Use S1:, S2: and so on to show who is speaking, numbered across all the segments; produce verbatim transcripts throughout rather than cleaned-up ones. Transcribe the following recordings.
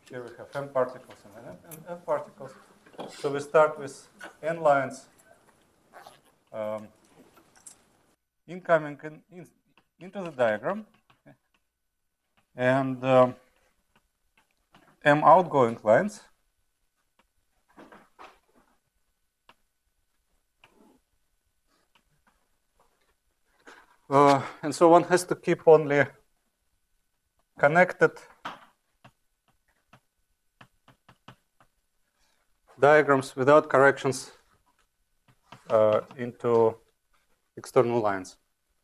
S1: here we have m particles and n, n particles. So we start with n lines um, incoming in, in, into the diagram, and um, m outgoing lines. Uh, and so one has to keep only connected diagrams without corrections uh, into external lines.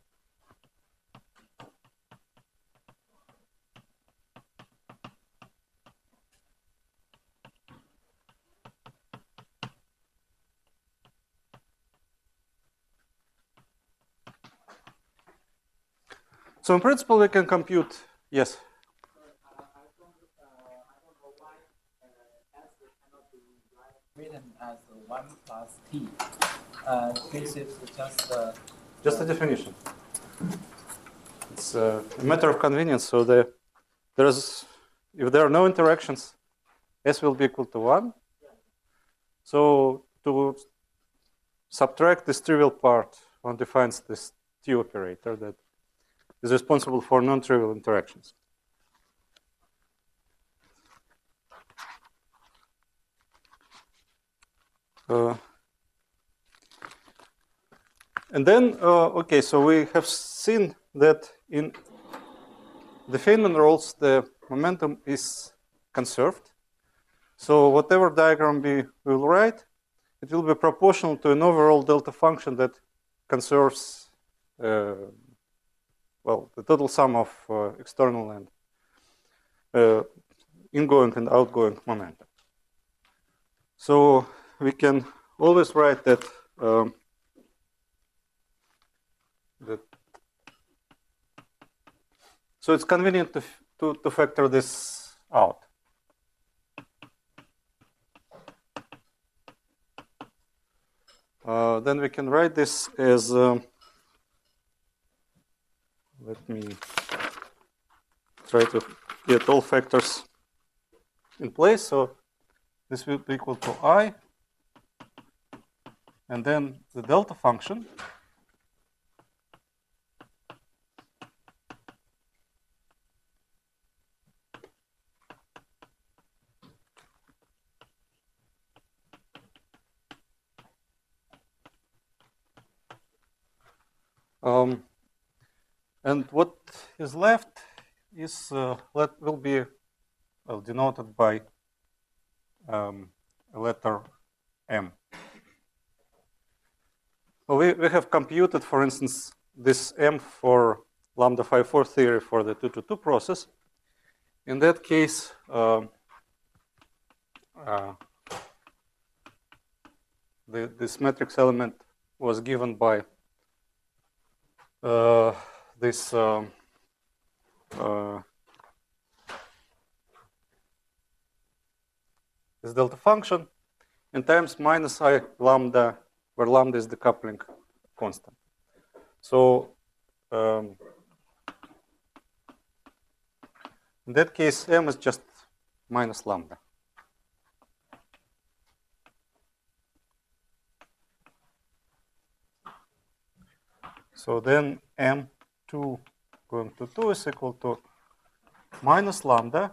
S1: So in principle, we can compute, yes?
S2: Written as one plus t. Uh, this is just uh,
S1: just a definition. It's a matter of convenience. So the, there's, if there are no interactions, s will be equal to one. So to subtract this trivial part, one defines this t operator that is responsible for non-trivial interactions. Uh, and then, uh, okay, so we have seen that in the Feynman rules, the momentum is conserved. So whatever diagram we will write, it will be proportional to an overall delta function that conserves, uh, well, the total sum of uh, external and uh, ingoing and outgoing momentum. So we can always write that um, that. So it's convenient to, to, to factor this out. Uh, then we can write this as, um, let me try to get all factors in place. So this will be equal to I, and then the delta function. Um, and what is left is uh, let will be well, denoted by um, a letter m. Well, we, we have computed, for instance, this m for lambda phi four theory for the two to two process. In that case, uh, uh, the, this matrix element was given by uh, this um, uh, this delta function in times minus I lambda, where lambda is the coupling constant. So um, in that case, m is just minus lambda. So then m two going to two is equal to minus lambda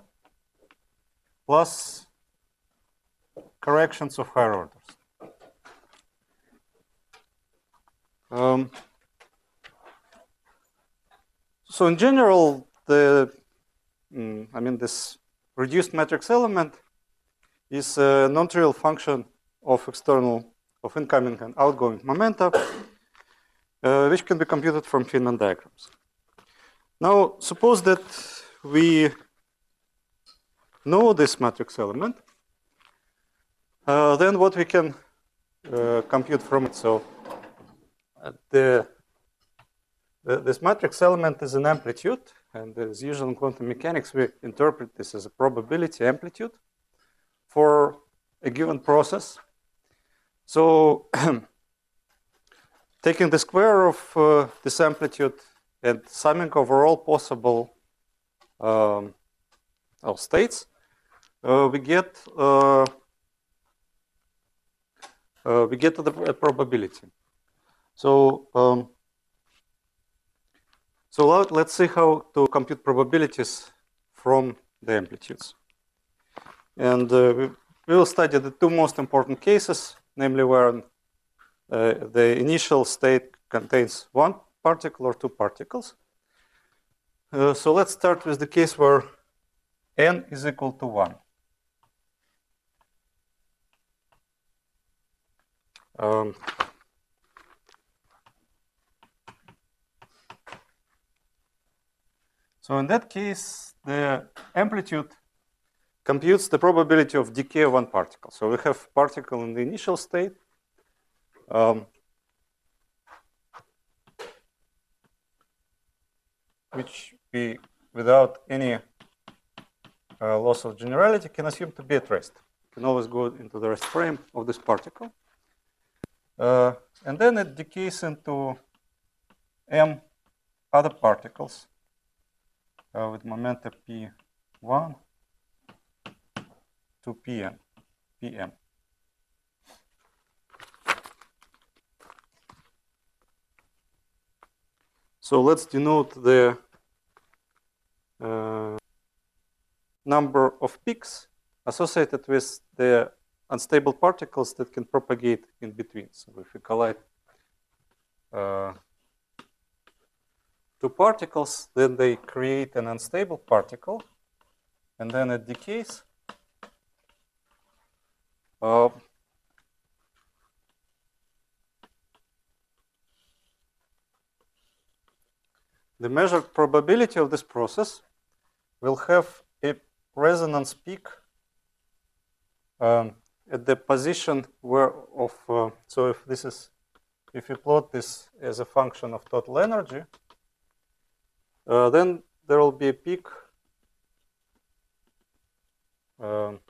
S1: plus corrections of higher orders. Um, so in general, the mm, I mean this reduced matrix element is a non-trivial function of external, of incoming and outgoing momenta, uh, which can be computed from Feynman diagrams. Now, suppose that we know this matrix element, uh, then what we can uh, compute from it. So uh, the, the this matrix element is an amplitude, and as usual in quantum mechanics, we interpret this as a probability amplitude for a given process. So taking the square of uh, this amplitude and summing over all possible um, well, states, uh, we get uh, uh, we get the a probability. So um, so let, let's see how to compute probabilities from the amplitudes. And uh, we, we will study the two most important cases, namely where uh, the initial state contains one particle or two particles. Uh, so let's start with the case where n is equal to one. Um, so in that case, the amplitude computes the probability of decay of one particle. So we have particle in the initial state. Um, which we, without any uh, loss of generality, can assume to be at rest. Can always go into the rest frame of this particle. Uh, and then it decays into m other particles uh, with momenta p one to pn, pm. So let's denote the uh, number of peaks associated with the unstable particles that can propagate in between. So if we collide uh, two particles, then they create an unstable particle, and then it decays. Uh, the measured probability of this process will have a resonance peak um, at the position where of, uh, so if this is, if you plot this as a function of total energy, uh, then there will be a peak um,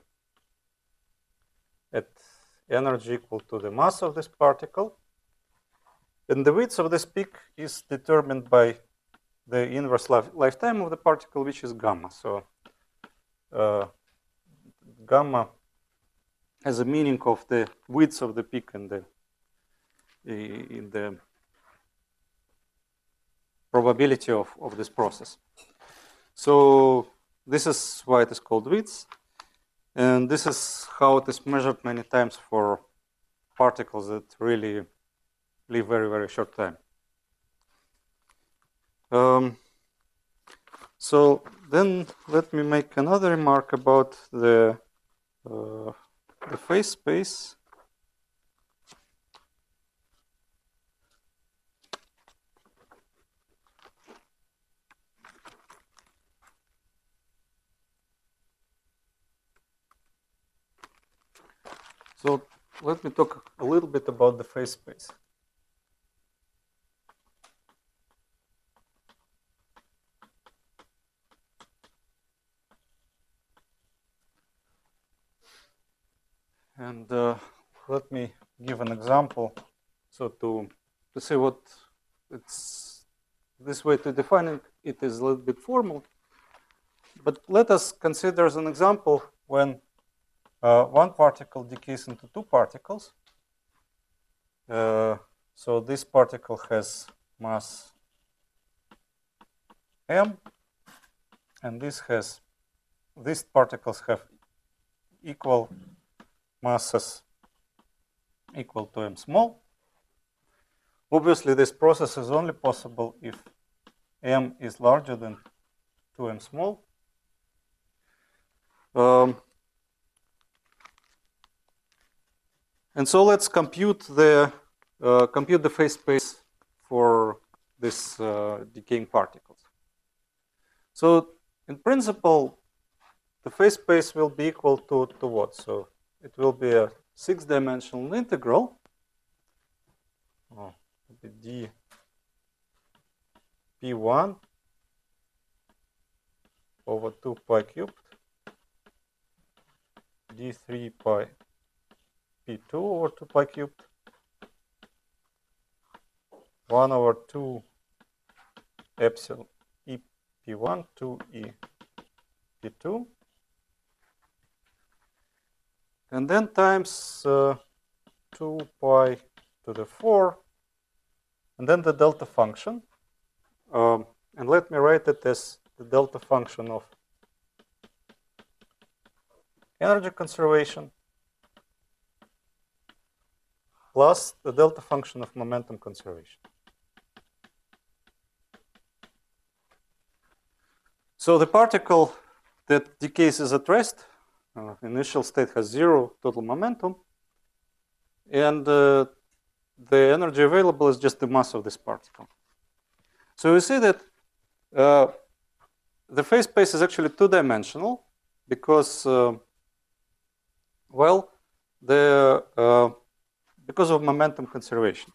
S1: at energy equal to the mass of this particle. And the width of this peak is determined by the inverse life, lifetime of the particle, which is gamma. So uh, gamma has a meaning of the width of the peak in the in the probability of, of this process. So this is why it is called width, and this is how it is measured many times for particles that really live very, very short time. Um, so then let me make another remark about the, uh, the phase space. So let me talk a little bit about the phase space. And uh, let me give an example. So to, to say what it's, this way to define it, it is a little bit formal. But let us consider as an example when uh, one particle decays into two particles. Uh, so this particle has mass m, and this has, these particles have equal masses equal to m small. Obviously, this process is only possible if m is larger than two m small. Um, and so let's compute the uh, compute the phase space for this uh, decaying particles. So in principle, the phase space will be equal to, to what? So it will be a six-dimensional integral. Oh, d p one over two pi cubed d three pi p two over two pi cubed one over two epsilon e p one to e p two and then times uh, two pi to the four, and then the delta function. Um, and let me write it as the delta function of energy conservation plus the delta function of momentum conservation. So the particle that decays is at rest, uh, initial state has zero total momentum, and uh, the energy available is just the mass of this particle. So we see that uh, the phase space is actually two-dimensional because, uh, well, the uh, because of momentum conservation.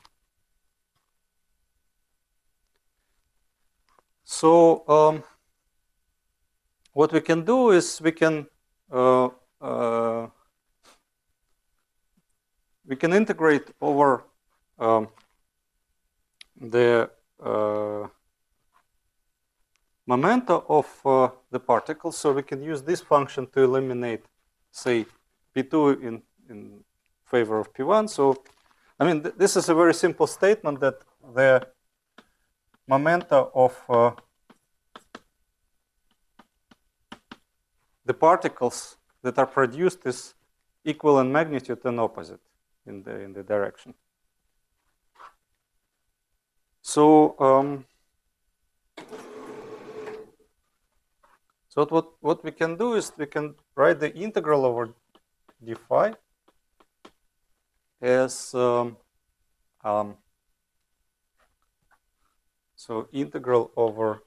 S1: So um, what we can do is we can uh, uh, we can integrate over um, the uh, momenta of uh, the particle. So we can use this function to eliminate, say, P two in, in favor of P one. So, I mean, th this is a very simple statement that the momenta of uh, the particles that are produced is equal in magnitude and opposite in the in the direction. So, um, so what what we can do is we can write the integral over d phi as um, um, so integral over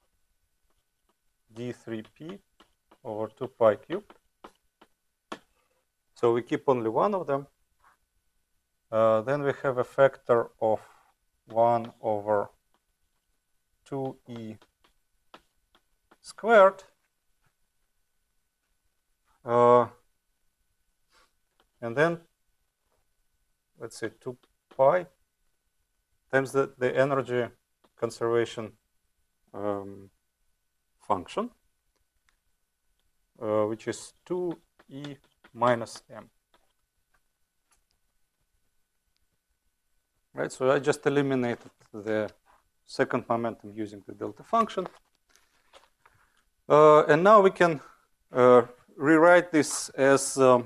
S1: d three p over two pi cubed. So we keep only one of them. Uh, then we have a factor of one over two e squared. Uh, and then, let's say two pi times the, the energy conservation um, function, uh, which is two e minus m. Right, so I just eliminated the second momentum using the delta function. Uh, and now we can uh, rewrite this as um,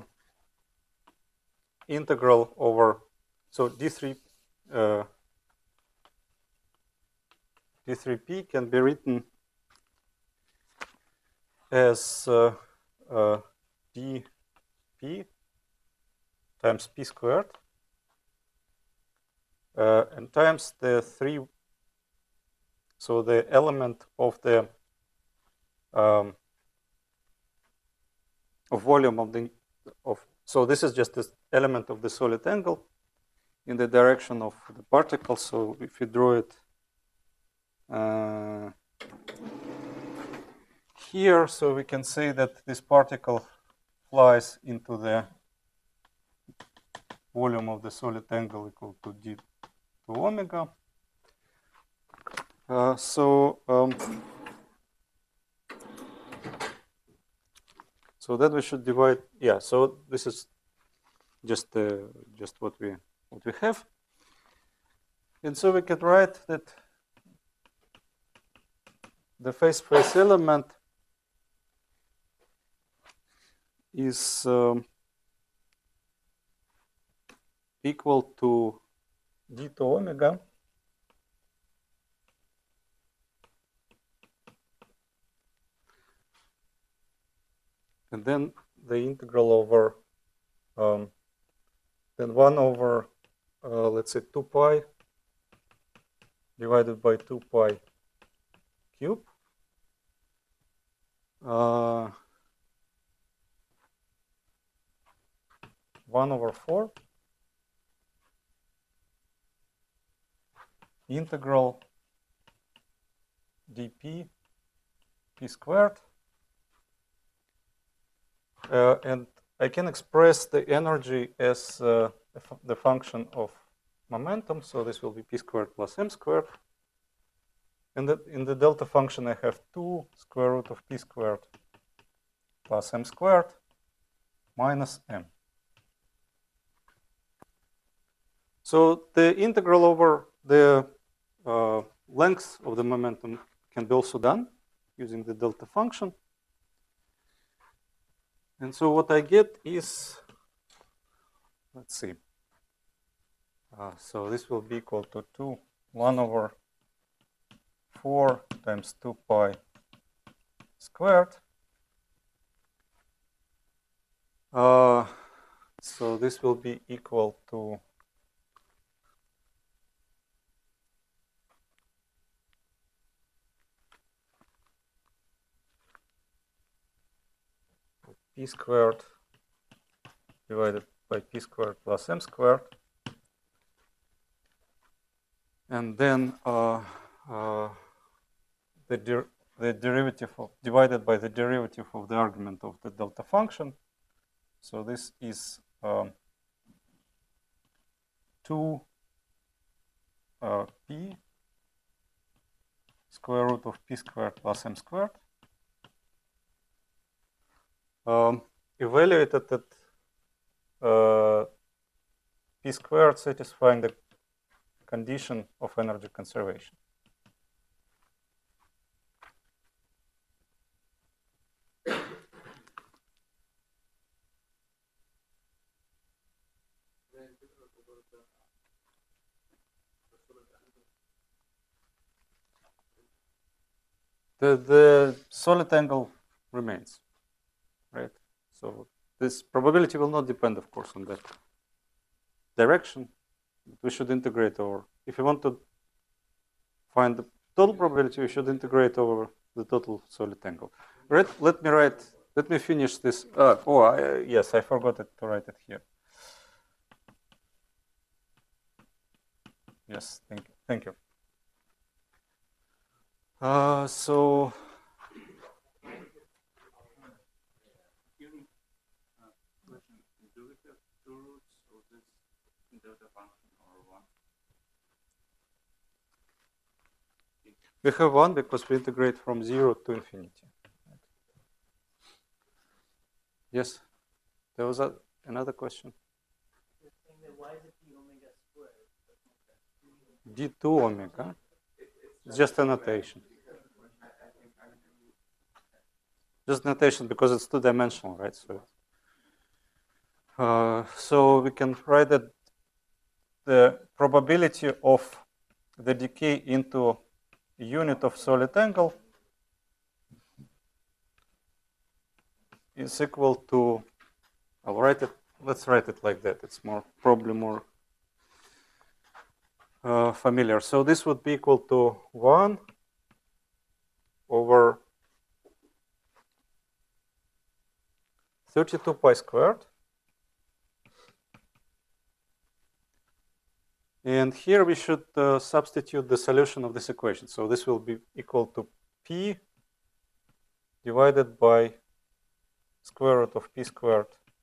S1: integral over, so d three, uh, d three p can be written as uh, uh, dp times p squared uh, and times the three, so the element of the um, of volume of the of so this is just this element of the solid angle in the direction of the particle. So if you draw it uh, here, so we can say that this particle flies into the volume of the solid angle equal to d to omega. Uh, so um, so that we should divide. Yeah. So this is just uh, just what we what we have, and so we can write that the phase space element is um, equal to d to omega and then the integral over um, then one over uh, let's say two pi divided by two pi cube uh, one over four integral dp p squared, uh, and I can express the energy as uh, the, fu the function of momentum. So this will be p squared plus m squared. And that in the delta function, I have two square root of p squared plus m squared minus m. So the integral over the uh, length of the momentum can be also done using the delta function. And so what I get is, let's see. Uh, so this will be equal to two, one over four times two pi squared. Uh, so this will be equal to p squared divided by p squared plus m squared. And then uh, uh, the, der the derivative of divided by the derivative of the argument of the delta function. So this is um, two uh, p square root of p squared plus m squared, um, evaluated at uh, p squared satisfying the condition of energy conservation. The, the solid angle remains, right? So this probability will not depend, of course, on that direction. We should integrate over, if you want to find the total probability, we should integrate over the total solid angle. Right? Let me write, let me finish this. Uh, oh, I, yes, I forgot it to write it here. Yes, thank you. Thank you. Uh, so, we have one because we integrate from zero to infinity. Yes, there was a, another question.
S3: Why is it d omega squared?
S1: d two omega. It's just a notation. Just notation because it's two-dimensional, right? So, uh, so we can write that the probability of the decay into a unit of solid angle is equal to, I'll write it, let's write it like that. It's more, probably more uh, familiar. So this would be equal to one over thirty-two pi squared. And here we should uh, substitute the solution of this equation. So this will be equal to p divided by square root of p squared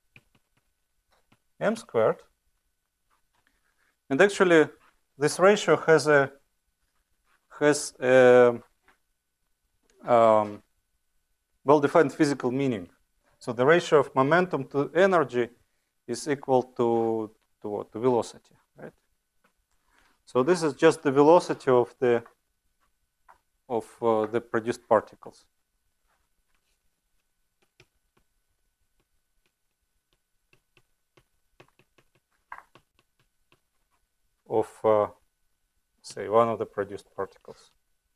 S1: m squared. And actually, this ratio has a has a um, well-defined physical meaning. So the ratio of momentum to energy is equal to to what? To velocity, right? So this is just the velocity of the of uh, the produced particles. Of uh, say one of the produced particles.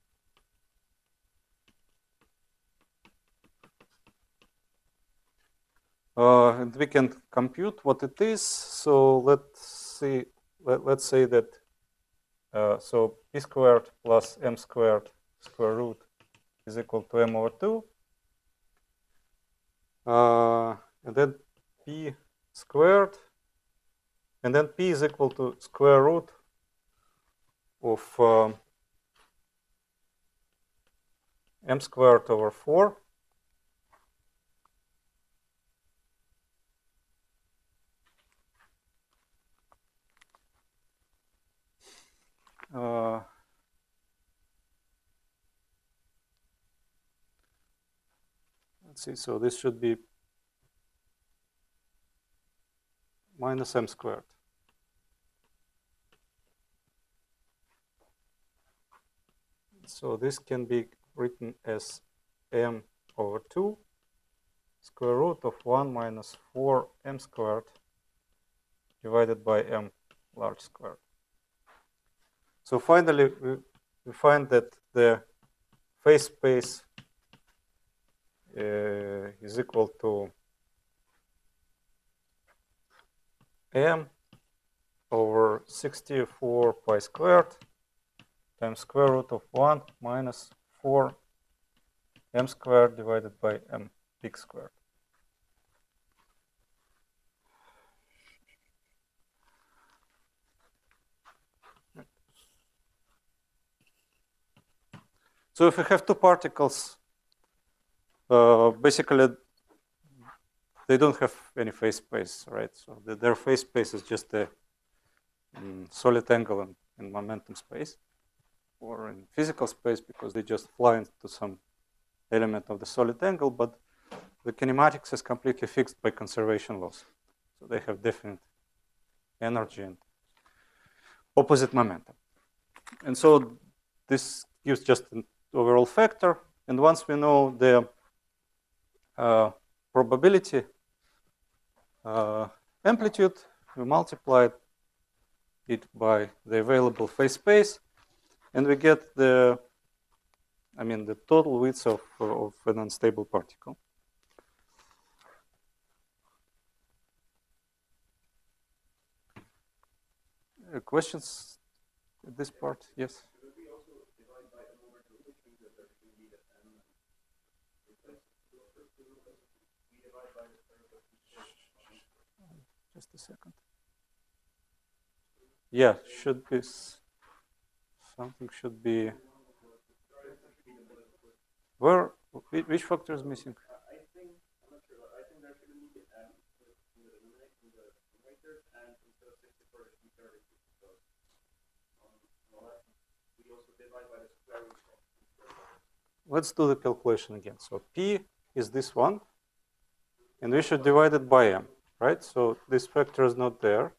S1: Uh, and we can compute what it is. So let's see. Let, let's say that uh, so p squared plus m squared square root is equal to m over two, uh, and then p squared, and then p is equal to square root of um, m squared over four. Uh, let's see, so this should be minus m squared. So this can be written as m over two square root of one minus four m squared divided by m large squared. So finally, we, we find that the phase space uh, is equal to m over sixty-four pi squared times square root of one minus four m squared divided by m big squared. So if we have two particles, uh, basically they don't have any phase space, right? So the, their phase space is just a um, solid angle in, in momentum space or in physical space because they just fly into some element of the solid angle, but the kinematics is completely fixed by conservation laws. So they have definite energy and opposite momentum. And so this gives just an overall factor. And once we know the uh, probability uh, amplitude, we multiply it by the available phase space, and we get the, I mean, the total width of, of an unstable particle. Uh, questions at this part? Yes? Just a second. Yeah, should be, something should be, where, which factor is missing?
S4: I think, I'm not sure, I think there should be the m in the numerator, and instead of sixty-four, it should be thirty-two. Because on the left, we also divide by the square root of.
S1: Let's do the calculation again. So P is this one, and we should divide it by m, right? So this factor is not there.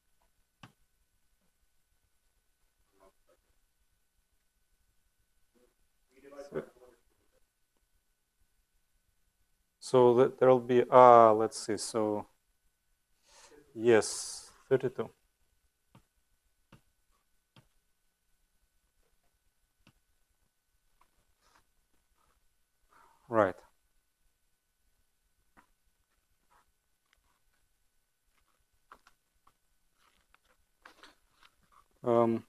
S1: So that there will be, ah, let's see, so yes, thirty-two. Right. Um,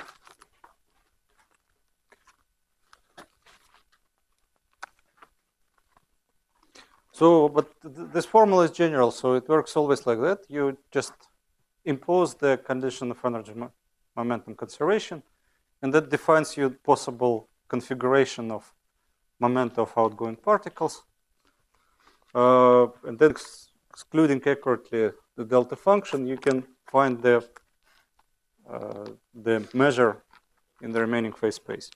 S1: So, but th this formula is general, so it works always like that. You just impose the condition of energy mo momentum conservation, and that defines you possible configuration of momentum of outgoing particles. Uh, and then ex excluding accurately the delta function, you can find the, uh, the measure in the remaining phase space.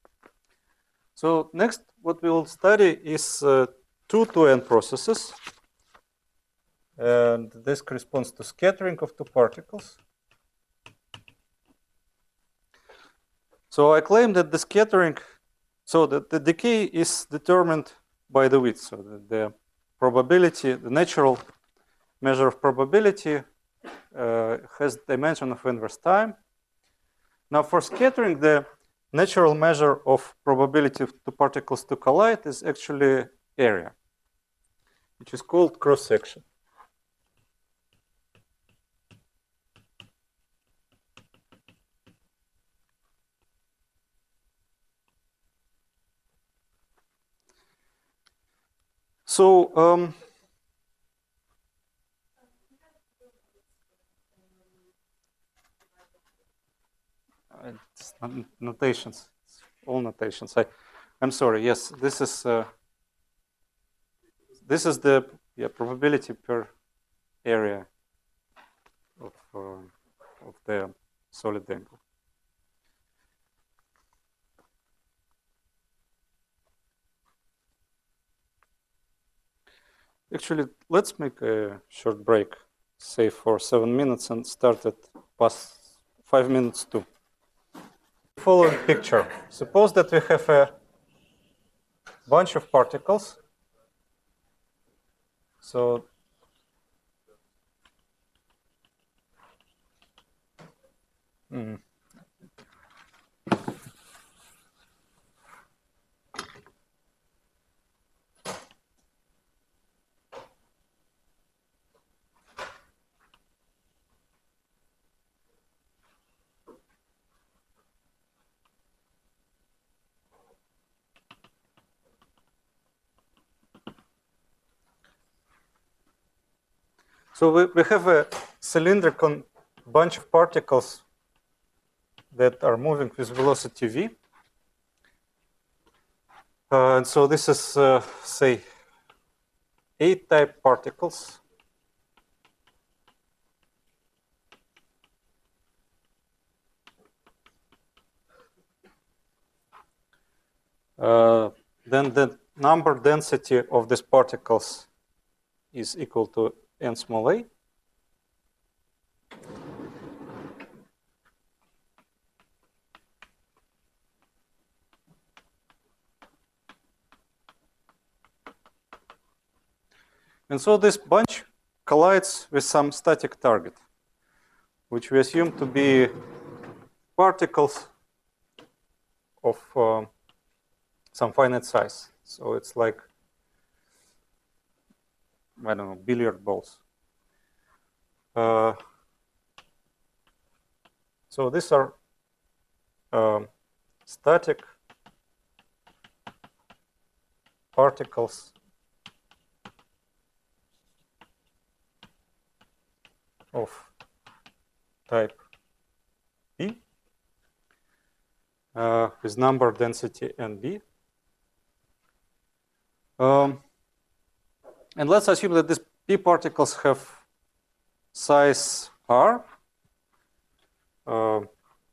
S1: So next, what we will study is uh, two two N processes, and this corresponds to scattering of two particles. So I claim that the scattering, so that the decay is determined by the width. So the, the probability, the natural measure of probability uh, has dimension of inverse time. Now for scattering, the natural measure of probability of two particles to collide is actually area, which is called cross-section. So, um, it's not notations, it's all notations. I, I'm sorry. Yes, this is uh, this is the yeah, probability per area of uh, of the solid angle. Actually, let's make a short break, say for seven minutes, and start at past five minutes to. following picture. Suppose that we have a bunch of particles. So mm, so we, we have a cylindrical bunch of particles that are moving with velocity v. Uh, and so this is, uh, say, A-type particles. Uh, then the number density of these particles is equal to n small a. And so this bunch collides with some static target, which we assume to be particles of uh, some finite size. So it's like, I don't know, billiard balls. Uh, so these are um, static particles of type P uh, with number density N B. Um, and let's assume that these P particles have size R. Uh,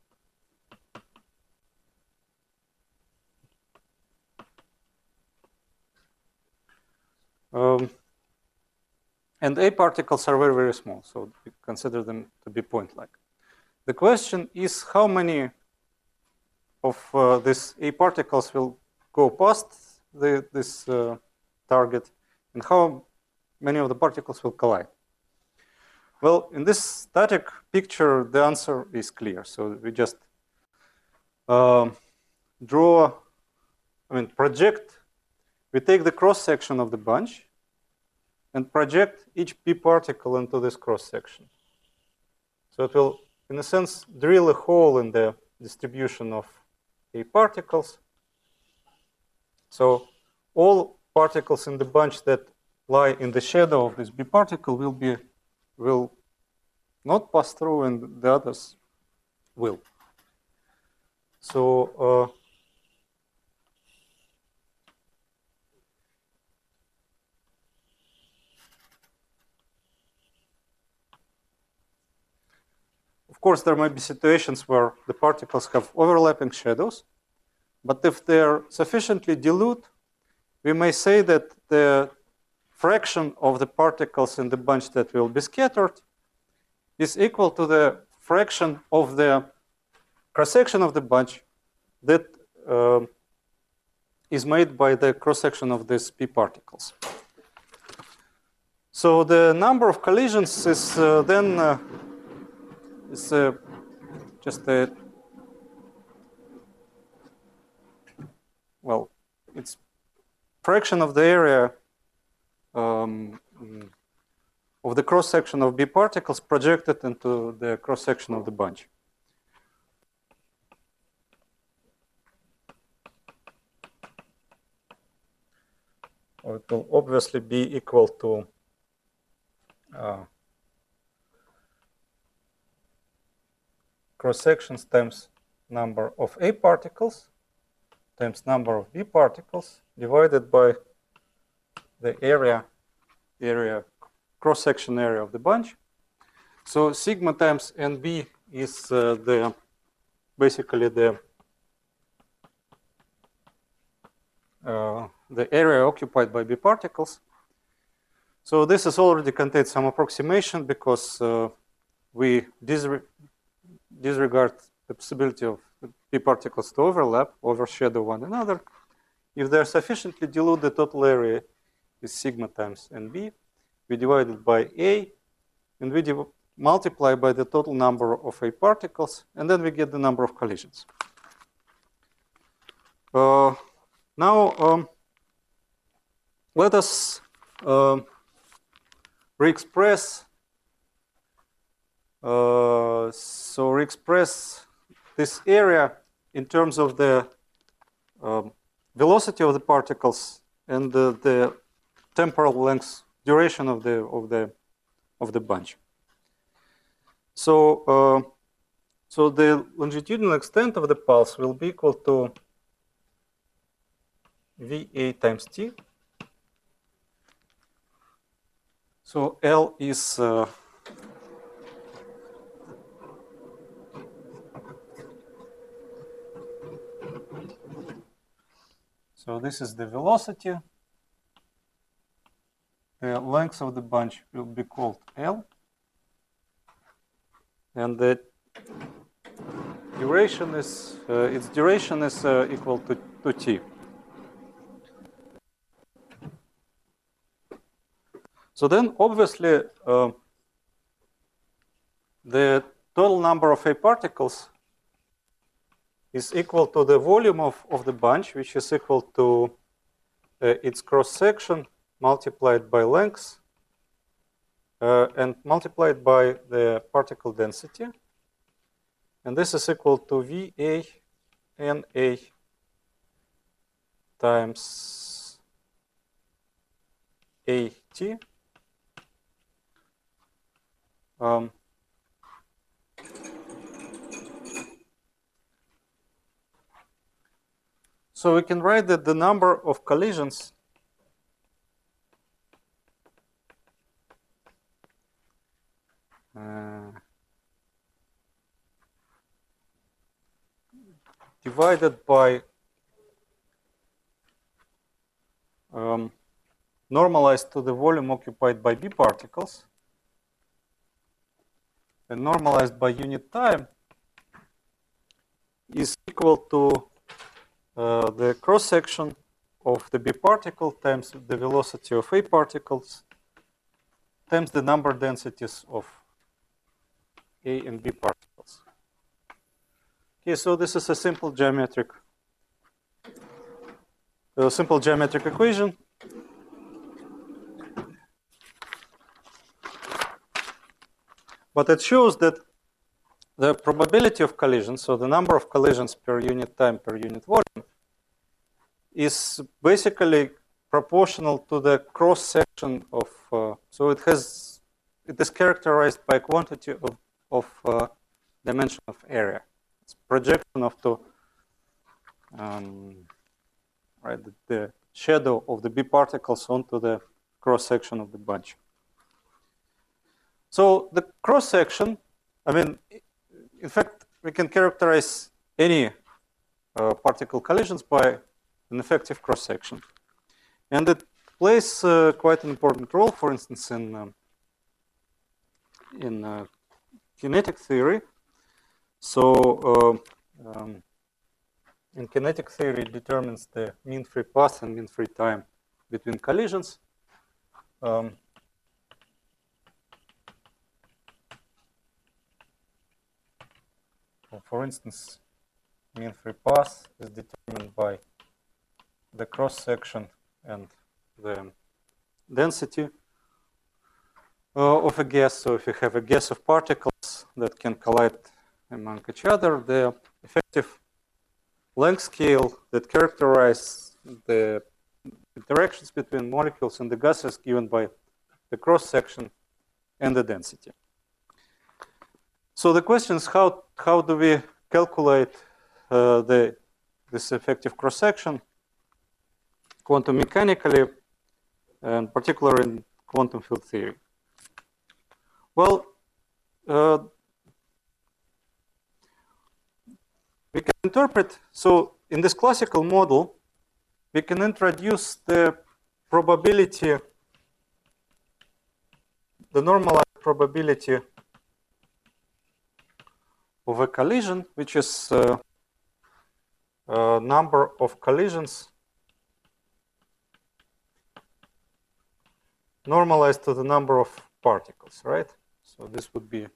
S1: um, and A particles are very, very small, so we consider them to be point-like. The question is how many of uh, these A particles will go past the, this uh, target, and how many of the particles will collide. Well, in this static picture, the answer is clear. So we just uh, draw, I mean, project, we take the cross-section of the bunch and project each P particle into this cross-section. So it will, in a sense, drill a hole in the distribution of A particles. So all particles in the bunch that lie in the shadow of this B particle will be will not pass through, and the others will. So uh, of course, there might be situations where the particles have overlapping shadows, but if they're sufficiently dilute, we may say that the fraction of the particles in the bunch that will be scattered is equal to the fraction of the cross-section of the bunch that uh, is made by the cross-section of these P particles. So the number of collisions is uh, then uh, is uh, just a, well, it's fraction of the area um, of the cross-section of B particles projected into the cross-section of the bunch. Or it will obviously be equal to uh, cross-sections times number of A particles times number of B particles divided by the area, area cross-section area of the bunch. So sigma times N B is uh, the basically the uh, the area occupied by B particles. So this has already contained some approximation because uh, we disre disregard the possibility of p particles to overlap, overshadow one another. If they're sufficiently dilute, the total area is sigma times nb. We divide it by a, and we multiply by the total number of a particles, and then we get the number of collisions. Uh, now, um, let us uh, re-express. Uh, so re-express this area in terms of the um, velocity of the particles and the, the temporal length, duration of the of the of the bunch. So, uh, so the longitudinal extent of the pulse will be equal to V A times T. So L is uh, so this is the velocity. The length of the bunch will be called L, and the duration is uh, its duration is uh, equal to, to T. So then, obviously, uh, the total number of A particles is equal to the volume of, of the bunch, which is equal to uh, its cross-section multiplied by length uh, and multiplied by the particle density. And this is equal to V A N A times A T. Um, so we can write that the number of collisions uh, divided by um, normalized to the volume occupied by B particles and normalized by unit time is equal to uh, the cross-section of the B particle times the velocity of A particles times the number densities of A and B particles. Okay, so this is a simple geometric, a simple geometric equation. But it shows that the probability of collisions, so the number of collisions per unit time per unit volume, is basically proportional to the cross section of. Uh, so it has, it is characterized by quantity of of uh, dimension of area. It's projection of the um, right the, the shadow of the B particles onto the cross section of the bunch. So the cross section, I mean, in fact, we can characterize any uh, particle collisions by an effective cross section, and it plays uh, quite an important role. For instance, in um, in uh, kinetic theory. So uh, um, in kinetic theory, it determines the mean free path and mean free time between collisions. Um, For instance, mean free path is determined by the cross section and the density uh, of a gas. So if you have a gas of particles that can collide among each other, the effective length scale that characterize the interactions between molecules and the gas is given by the cross section and the density. So the question is how how do we calculate uh, the this effective cross section quantum mechanically, and particularly in quantum field theory? Well, uh, we can interpret. So in this classical model, we can introduce the probability, the normalized probability of a collision, which is uh, uh, number of collisions normalized to the number of particles, right? So this would be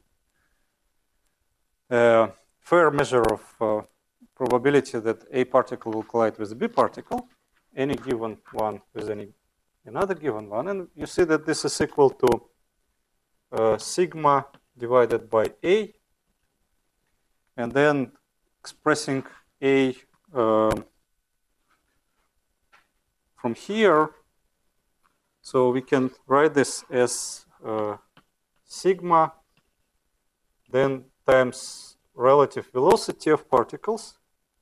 S1: a fair measure of uh, probability that a particle will collide with a B particle, any given one with any another given one. And you see that this is equal to uh, sigma divided by A, and then expressing A uh, from here. So we can write this as uh, sigma, then times relative velocity of particles,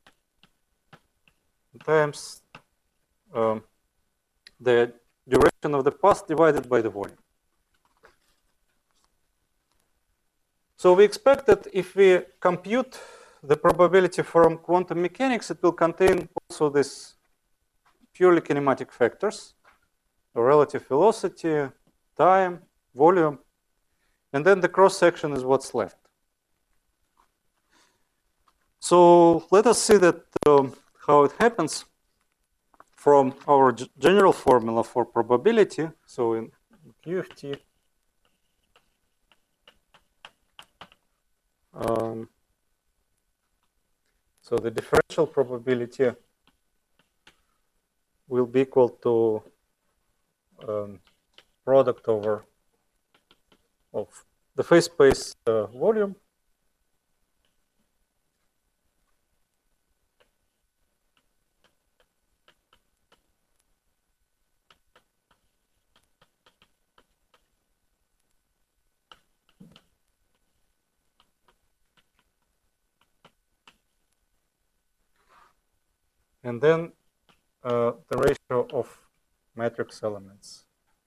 S1: times um, the duration of the path divided by the volume. So we expect that if we compute the probability from quantum mechanics, it will contain also these purely kinematic factors, relative velocity, time, volume, and then the cross section is what's left. So let us see that um, how it happens from our general formula for probability. So in Q of t, um, so the differential probability will be equal to um, product over of the phase space uh, volume and then uh, the ratio of matrix elements.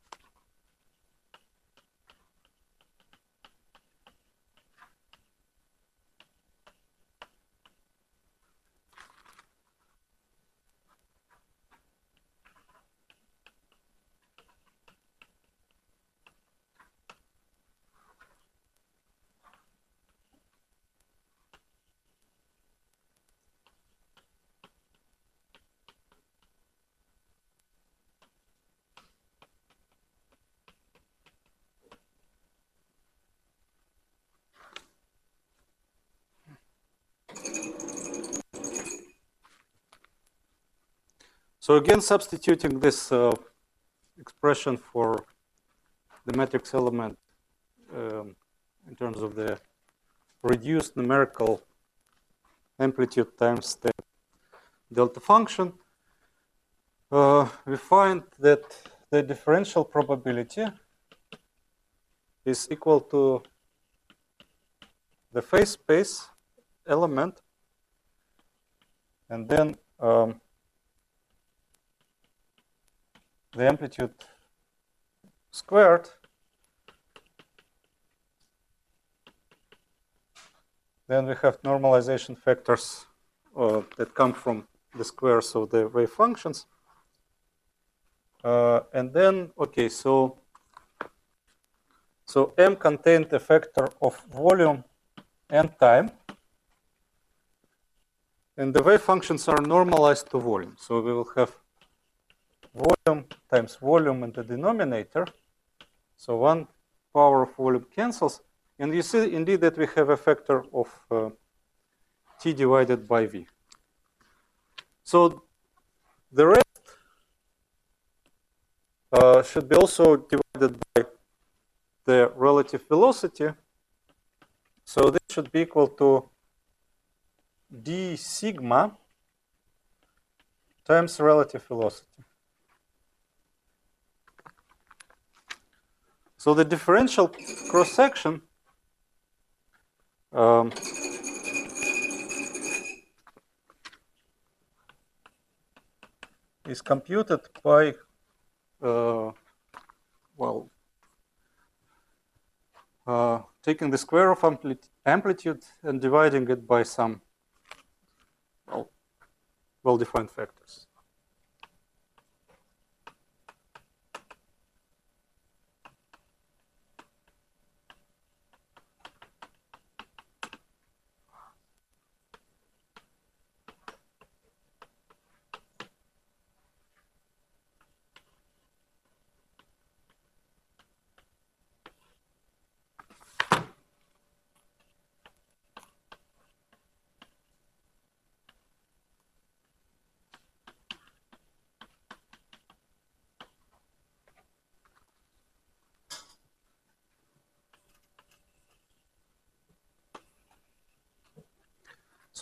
S1: So again, substituting this uh, expression for the matrix element um, in terms of the reduced numerical amplitude times the delta function, uh, we find that the differential probability is equal to the phase space element, and then um, the amplitude squared, then we have normalization factors uh, that come from the squares of the wave functions. Uh, and then, okay, so, so M contained a factor of volume and time. And the wave functions are normalized to volume. So we will have volume times volume in the denominator. So one power of volume cancels. And you see indeed that we have a factor of uh, T divided by V. So the rest uh, should be also divided by the relative velocity. So this should be equal to d sigma times relative velocity. So the differential cross-section um, is computed by, uh, well, uh, taking the square of ampli amplitude and dividing it by some well, well-defined factors.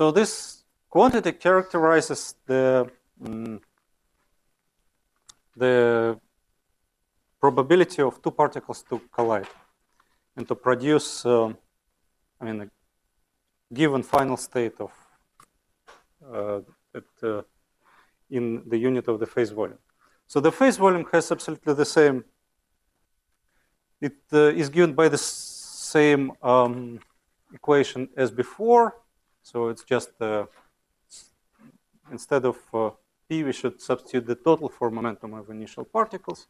S1: So this quantity characterizes the um, the probability of two particles to collide and to produce, um, I mean, a given final state of uh, at, uh, in the unit of the phase volume. So the phase volume has absolutely the same. It uh, is given by the same um, equation as before. So it's just uh, instead of uh, P, we should substitute the total for momentum of initial particles.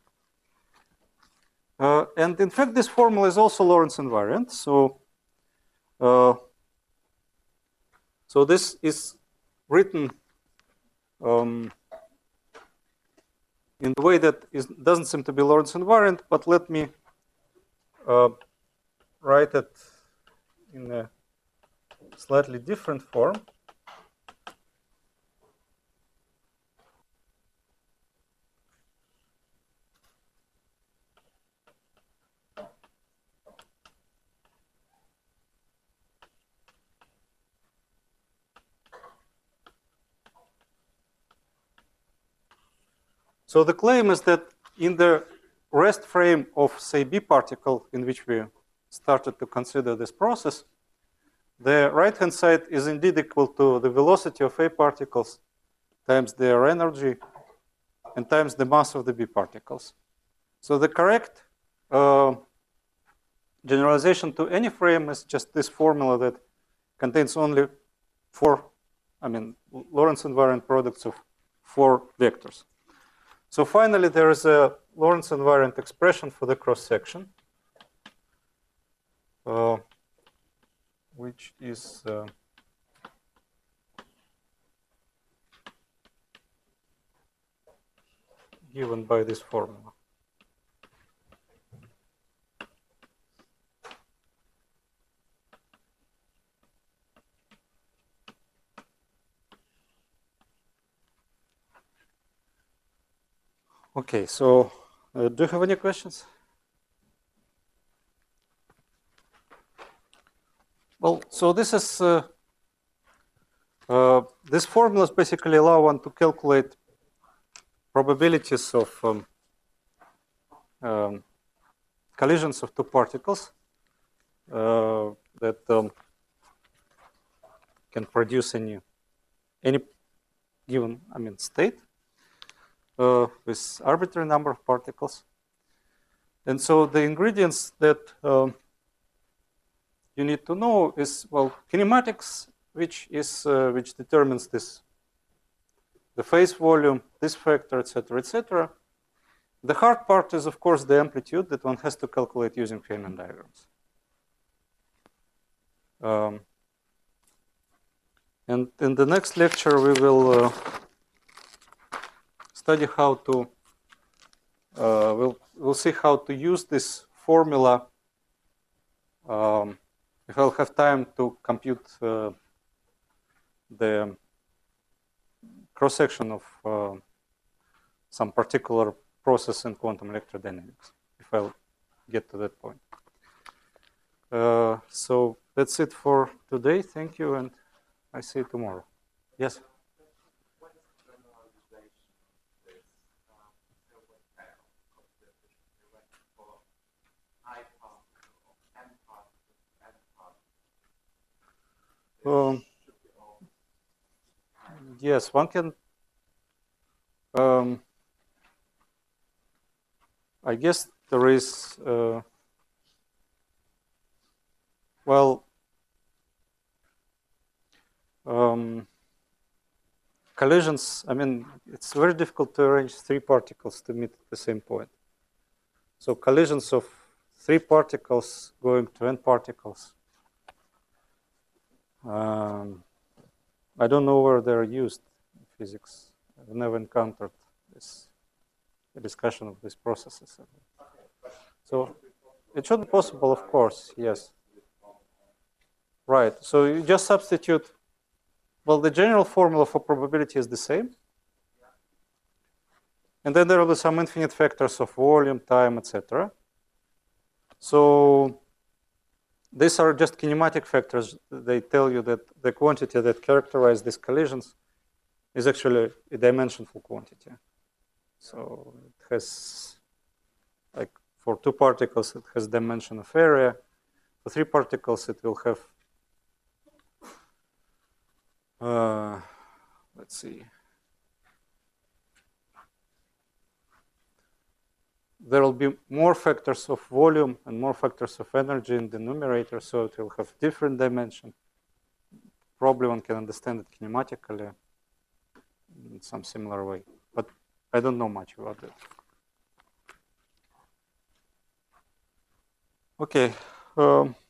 S1: Uh, and in fact, this formula is also Lorentz invariant. So, uh, so this is written um, in the way that is, doesn't seem to be Lorentz invariant, but let me uh, write it in a slightly different form. So the claim is that in the rest frame of, say, B particle in which we started to consider this process, the right-hand side is indeed equal to the velocity of A particles times their energy and times the mass of the B particles. So the correct uh, generalization to any frame is just this formula that contains only four, I mean, Lorentz invariant products of four vectors. So finally, there is a Lorentz invariant expression for the cross-section, uh, which is uh, given by this formula. Okay, so uh, do you have any questions? Well, so this is, uh, uh, these formulas basically allow one to calculate probabilities of um, um, collisions of two particles uh, that um, can produce any, any given, I mean, state. Uh, with arbitrary number of particles. And so the ingredients that um, you need to know is, well, kinematics, which is uh, which determines this, the phase volume, this factor, et cetera, et cetera. The hard part is, of course, the amplitude that one has to calculate using Feynman diagrams. Um, and in the next lecture, we will uh, study how to, uh, we'll, we'll see how to use this formula um, if I'll have time to compute uh, the cross-section of uh, some particular process in quantum electrodynamics, if I'll get to that point. Uh, so that's it for today. Thank you, and I see you tomorrow. Yes? Um, yes, one can, um, I guess there is, uh, well, um, collisions, I mean, it's very difficult to arrange three particles to meet at the same point. So collisions of three particles going to n particles. Um, I don't know where they're used in physics. I've never encountered this a discussion of these processes. So it should be possible, of course, yes. Right, so you just substitute, well, the general formula for probability is the same. And then there will be some infinite factors of volume, time, et cetera. So these are just kinematic factors. They tell you that the quantity that characterize these collisions is actually a dimensionful quantity. So it has, like, for two particles, it has dimension of area. For three particles, it will have, uh, let's see, there will be more factors of volume and more factors of energy in the numerator, so it will have different dimension. Probably one can understand it kinematically in some similar way, but I don't know much about it. Okay. Um,